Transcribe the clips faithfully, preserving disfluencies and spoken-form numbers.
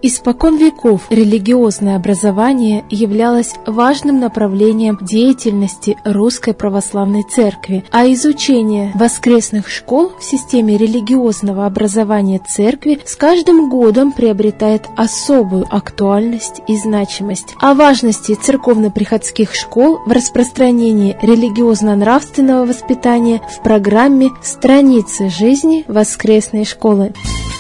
Испокон веков религиозное образование являлось важным направлением деятельности Русской Православной Церкви, а изучение воскресных школ в системе религиозного образования Церкви с каждым годом приобретает особую актуальность и значимость. О важности церковно-приходских школ в распространении религиозно-нравственного воспитания в программе «Страницы жизни воскресной школы».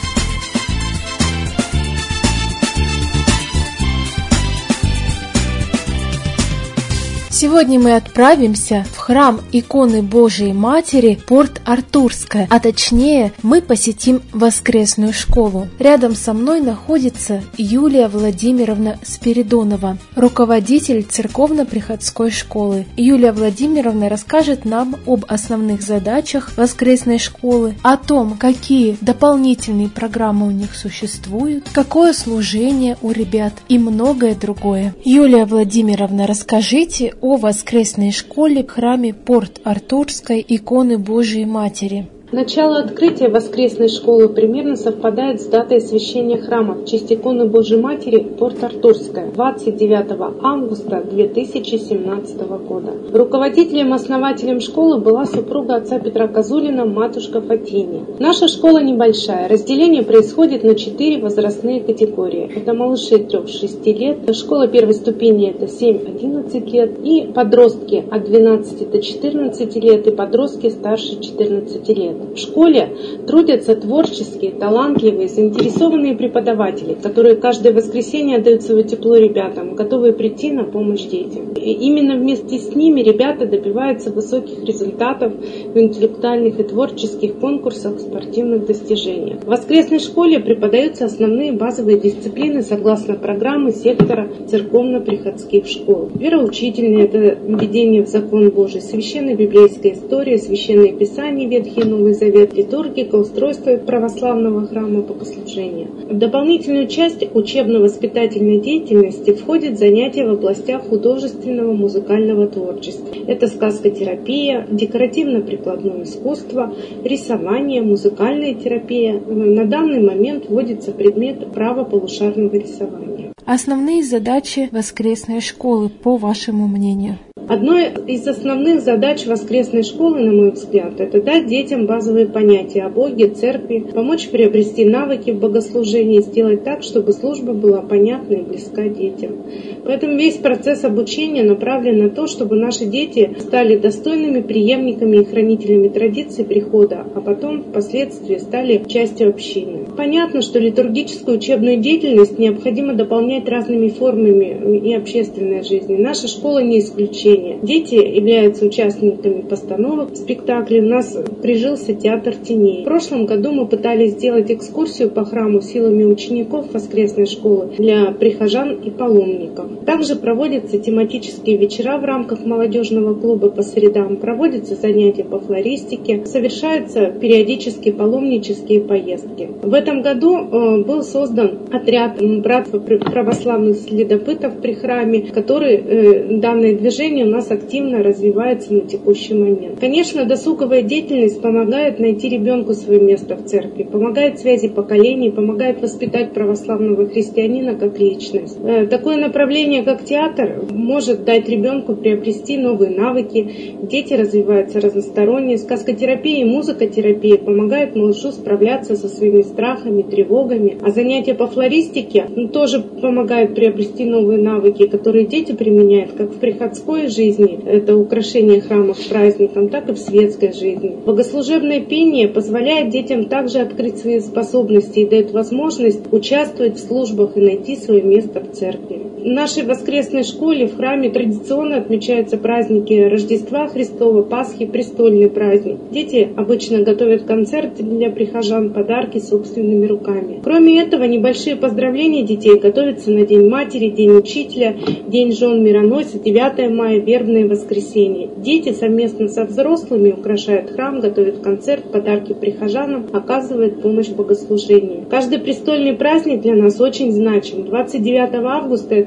Сегодня мы отправимся в храм иконы Божией Матери Порт-Артурское, а точнее мы посетим воскресную школу. Рядом со мной находится Юлия Владимировна Спиридонова, руководитель церковно-приходской школы. Юлия Владимировна расскажет нам об основных задачах воскресной школы, о том, какие дополнительные программы у них существуют, какое служение у ребят и многое другое. Юлия Владимировна, расскажите о воскресной школе в храме Порт-Артурской иконы Божией Матери. Начало открытия воскресной школы примерно совпадает с датой освящения храма в честь иконы Божией Матери Порт-Артурская двадцать девятого августа две тысячи семнадцатого года. Руководителем-основателем школы была супруга отца Петра Козулина, матушка Фатиния. Наша школа небольшая. Разделение происходит на четыре возрастные категории. Это малыши от трёх до шести лет, школа первой ступени это семь-одиннадцать лет и подростки от двенадцати до четырнадцати лет и подростки старше четырнадцати лет. В школе трудятся творческие, талантливые, заинтересованные преподаватели, которые каждое воскресенье отдают свое тепло ребятам, готовые прийти на помощь детям. И именно вместе с ними ребята добиваются высоких результатов в интеллектуальных и творческих конкурсах, спортивных достижениях. В воскресной школе преподаются основные базовые дисциплины согласно программы сектора церковно-приходских школ. Вероучительные – это введение в закон Божий, священная библейская история, священное писание, Ветхий и Новый Завет, литургика, устройство православного храма, богослужения. В дополнительную часть учебно-воспитательной деятельности входит занятия в областях художественного музыкального творчества. Это сказкотерапия, декоративно-прикладное искусство, рисование, музыкальная терапия. На данный момент вводится предмет правополушарного рисования. Основные задачи воскресной школы, по вашему мнению? Одной из основных задач воскресной школы, на мой взгляд, это дать детям базовые понятия о Боге, церкви, помочь приобрести навыки в богослужении, сделать так, чтобы служба была понятна и близка детям. Поэтому весь процесс обучения направлен на то, чтобы наши дети стали достойными преемниками и хранителями традиций прихода, а потом впоследствии стали частью общины. Понятно, что литургическую учебную деятельность необходимо дополнять разными формами и общественной жизни. Наша школа не исключение. Дети являются участниками постановок спектаклей. У нас прижился театр теней. В прошлом году мы пытались сделать экскурсию по храму силами учеников воскресной школы для прихожан и паломников. Также проводятся тематические вечера в рамках молодежного клуба по средам, проводятся занятия по флористике, совершаются периодически паломнические поездки. В этом году был создан отряд братства православных следопытов при храме, который данное движение у нас активно развивается на текущий момент. Конечно, досуговая деятельность помогает найти ребенку свое место в церкви, помогает связи поколений, помогает воспитать православного христианина как личность. Такое направление, как театр, может дать ребенку приобрести новые навыки, дети развиваются разносторонне. Сказкотерапия и музыкотерапия помогают малышу справляться со своими страхами, тревогами, а занятия по флористике ну, тоже помогают приобрести новые навыки, которые дети применяют как в приходской жизни, это украшение храма к праздникам, так и в светской жизни. Богослужебное пение позволяет детям также открыть свои способности и дает возможность участвовать в службах и найти свое место в церкви. В нашей воскресной школе в храме традиционно отмечаются праздники Рождества Христова, Пасхи, престольный праздник. Дети обычно готовят концерты для прихожан, подарки собственными руками. Кроме этого, небольшие поздравления детей готовятся на День матери, День учителя, День жен мироносец, девятое мая, вербное воскресенье. Дети совместно со взрослыми украшают храм, готовят концерт, подарки прихожанам, оказывают помощь в богослужении. Каждый престольный праздник для нас очень значим. двадцать девятого августа это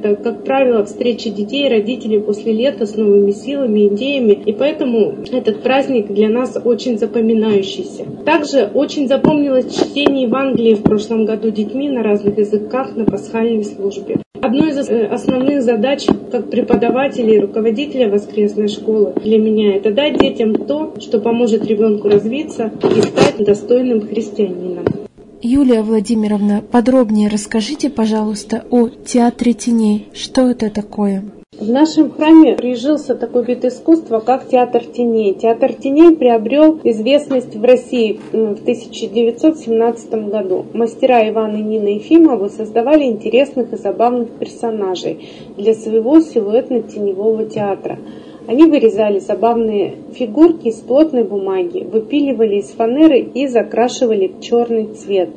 это, как правило, встреча детей и родителей после лета с новыми силами, идеями, и поэтому этот праздник для нас очень запоминающийся. Также очень запомнилось чтение Евангелия в прошлом году детьми на разных языках на пасхальной службе. Одной из основных задач как преподавателя и руководителя воскресной школы для меня это дать детям то, что поможет ребенку развиться и стать достойным христианином. Юлия Владимировна, подробнее расскажите, пожалуйста, о театре теней. Что это такое? В нашем храме прижился такой вид искусства, как театр теней. Театр теней приобрел известность в России в тысяча девятьсот семнадцатом году. Мастера Иван и Нина Ефимовы создавали интересных и забавных персонажей для своего силуэтно-теневого театра. Они вырезали забавные фигурки из плотной бумаги, выпиливали из фанеры и закрашивали в черный цвет.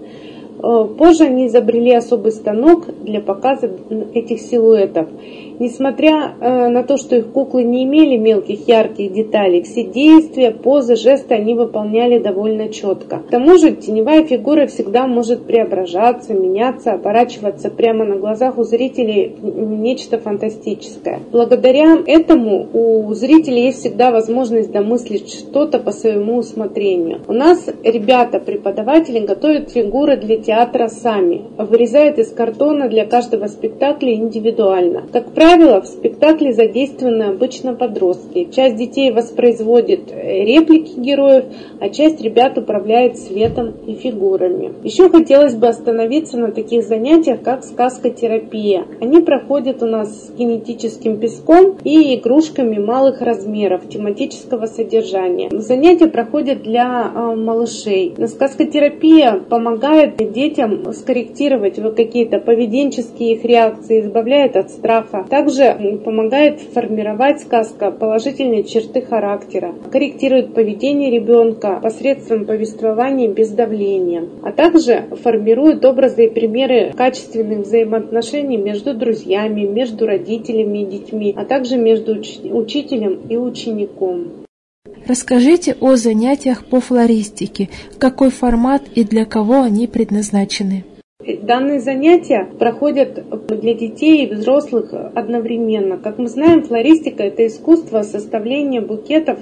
Позже они изобрели особый станок для показа этих силуэтов. Несмотря на то, что их куклы не имели мелких ярких деталей, все действия, позы, жесты они выполняли довольно четко. К тому же теневая фигура всегда может преображаться, меняться, оборачиваться прямо на глазах у зрителей нечто фантастическое. Благодаря этому у зрителей есть всегда возможность домыслить что-то по своему усмотрению. У нас ребята-преподаватели готовят фигуры для театра сами, вырезают из картона для каждого спектакля индивидуально. Как правило, в спектакле задействованы обычно подростки. Часть детей воспроизводит реплики героев, а часть ребят управляет светом и фигурами. Еще хотелось бы остановиться на таких занятиях, как сказкотерапия. Они проходят у нас с кинетическим песком и игрушками малых размеров, тематического содержания. Занятия проходят для э, малышей. Сказкотерапия помогает детям скорректировать какие-то поведенческие их реакции, избавляет от страха. Также помогает формировать сказка положительные черты характера, корректирует поведение ребенка посредством повествования без давления, а также формирует образы и примеры качественных взаимоотношений между друзьями, между родителями и детьми, а также между уч- учителем и учеником. Расскажите о занятиях по флористике, какой формат и для кого они предназначены. Данные занятия проходят для детей и взрослых одновременно. Как мы знаем, флористика – это искусство составления букетов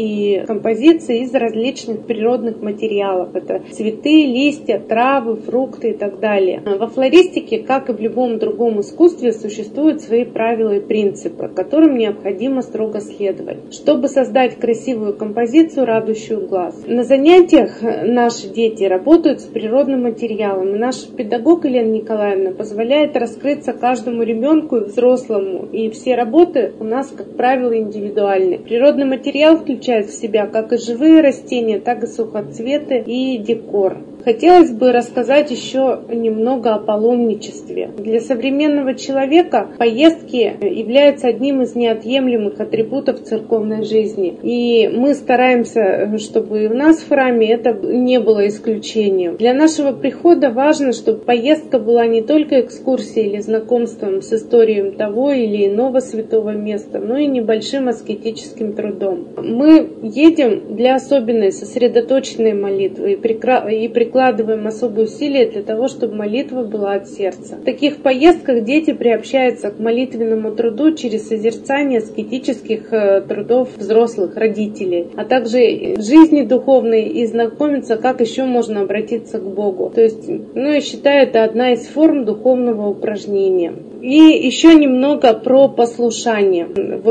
и композиций из различных природных материалов. Это цветы, листья, травы, фрукты и так далее. Во флористике, как и в любом другом искусстве, существуют свои правила и принципы, которым необходимо строго следовать, чтобы создать красивую композицию, радующую глаз. На занятиях наши дети работают с природным материалом, и наши педагоги Педагог Елена Николаевна позволяет раскрыться каждому ребенку и взрослому, и все работы у нас, как правило, индивидуальны. Природный материал включает в себя как и живые растения, так и сухоцветы и декор. Хотелось бы рассказать еще немного о паломничестве. Для современного человека поездки являются одним из неотъемлемых атрибутов церковной жизни. И мы стараемся, чтобы у нас в храме это не было исключением. Для нашего прихода важно, чтобы поездка была не только экскурсией или знакомством с историей того или иного святого места, но и небольшим аскетическим трудом. Мы едем для особенной сосредоточенной молитвы и прекрасной прикладываем особые усилия для того, чтобы молитва была от сердца. В таких поездках дети приобщаются к молитвенному труду через созерцание аскетических трудов взрослых, родителей, а также жизни духовной и знакомятся, как еще можно обратиться к Богу. То есть, ну, я считаю, это одна из форм духовного упражнения. И еще немного про послушание.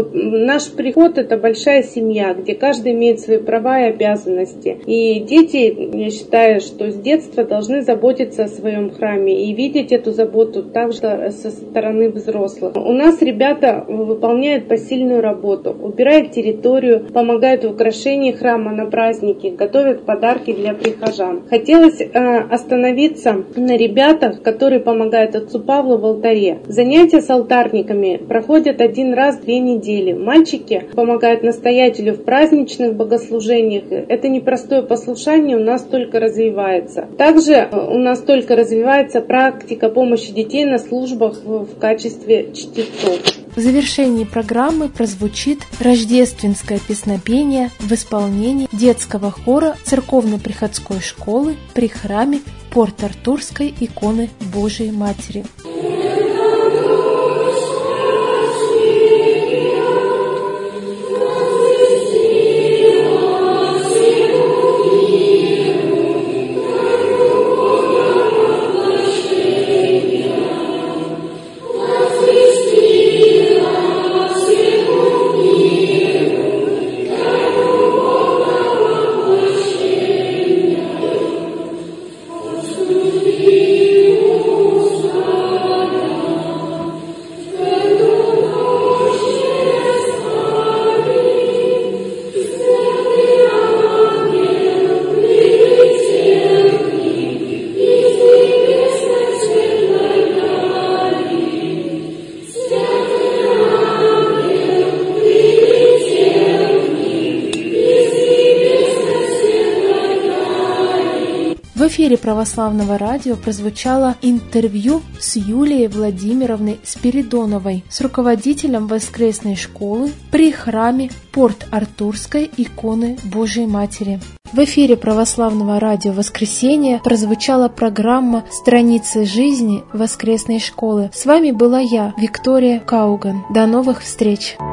Наш приход – это большая семья, где каждый имеет свои права и обязанности. И дети, я считаю, что с детства должны заботиться о своем храме и видеть эту заботу также со стороны взрослых. У нас ребята выполняют посильную работу, убирают территорию, помогают в украшении храма на праздники, готовят подарки для прихожан. Хотелось э, остановиться на ребятах, которые помогают отцу Павлу в алтаре. Занятия с алтарниками проходят один раз в две недели. Мальчики помогают настоятелю в праздничных богослужениях. Это непростое послушание у нас только развивается. Также у нас только развивается практика помощи детей на службах в качестве чтецов. В завершении программы прозвучит рождественское песнопение в исполнении детского хора церковно-приходской школы при храме Порт-Артурской иконы Божией Матери. В эфире Православного радио прозвучало интервью с Юлией Владимировной Спиридоновой, с руководителем воскресной школы при храме Порт-Артурской иконы Божией Матери. В эфире Православного радио «Воскресенье» прозвучала программа «Страницы жизни воскресной школы». С вами была я, Виктория Кауган. До новых встреч!